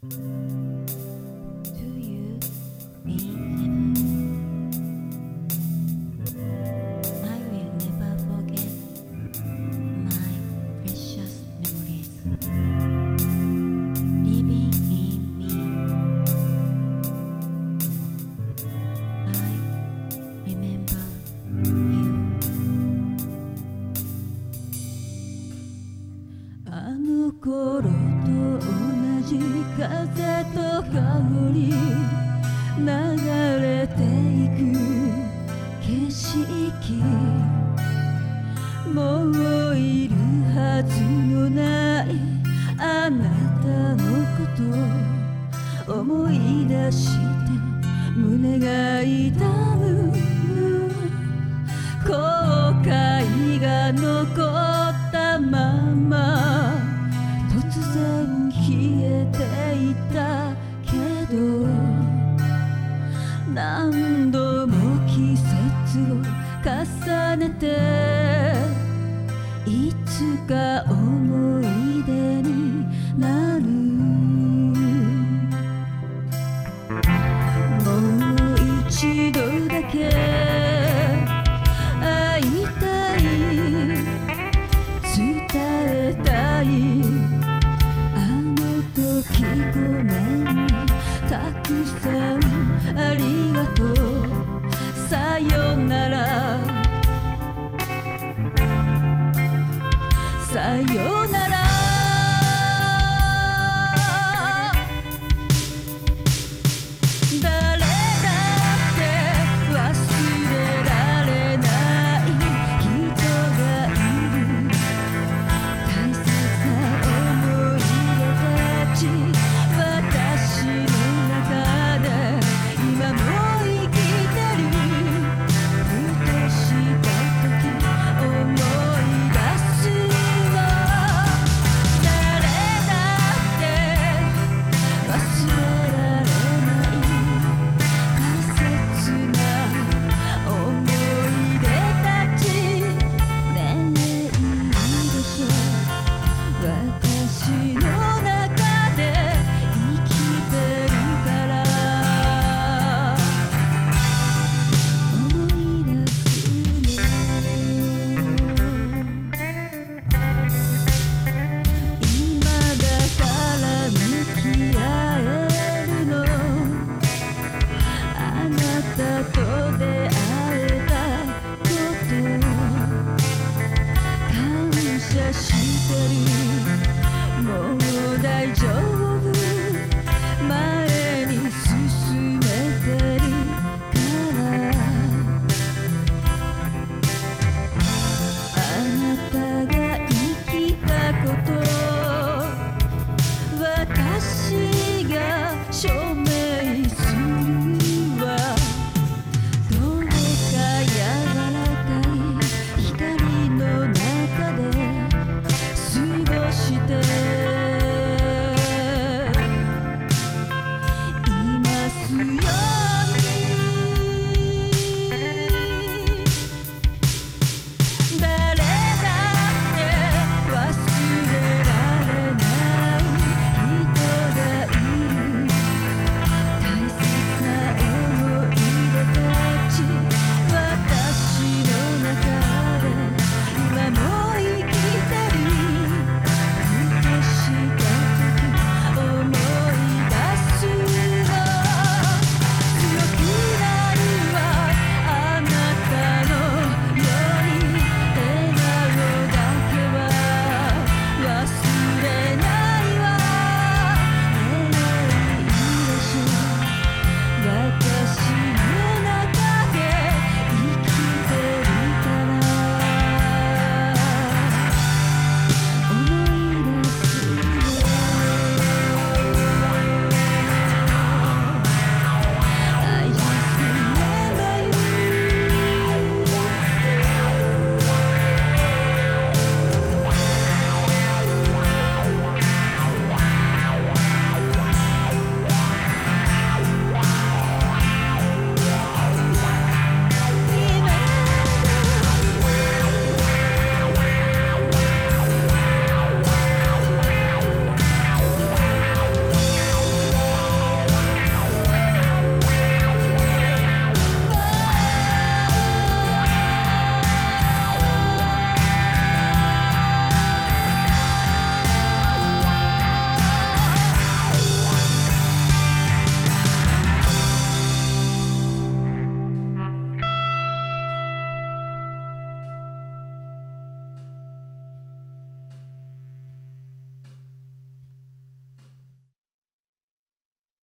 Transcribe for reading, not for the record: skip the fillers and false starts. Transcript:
Do you mean I will never forget my precious memories living in me. I remember you. あの頃と同じ風と香り流れていく景色、もういるはずのないあなたのこと思い出して胸が痛む、後悔が残ったまま突然消えていたけど、何度も季節を重ねていつか思い出になる。もう一度だけ会いたい、伝えたい、あの時ごめん、たくさんありがとう、さよなら、さよなら。誰だって忘れられない人がいる、大切な思い出たち、私の中で今も生きてる。ふとした時思い出すの、誰だって忘れられない大切な思い出たち、ねえいいでしょ、私の中で生きてるから。思い出すの、今だから向き合えるの、あなたと出会えたこと感謝してる。もう大丈夫、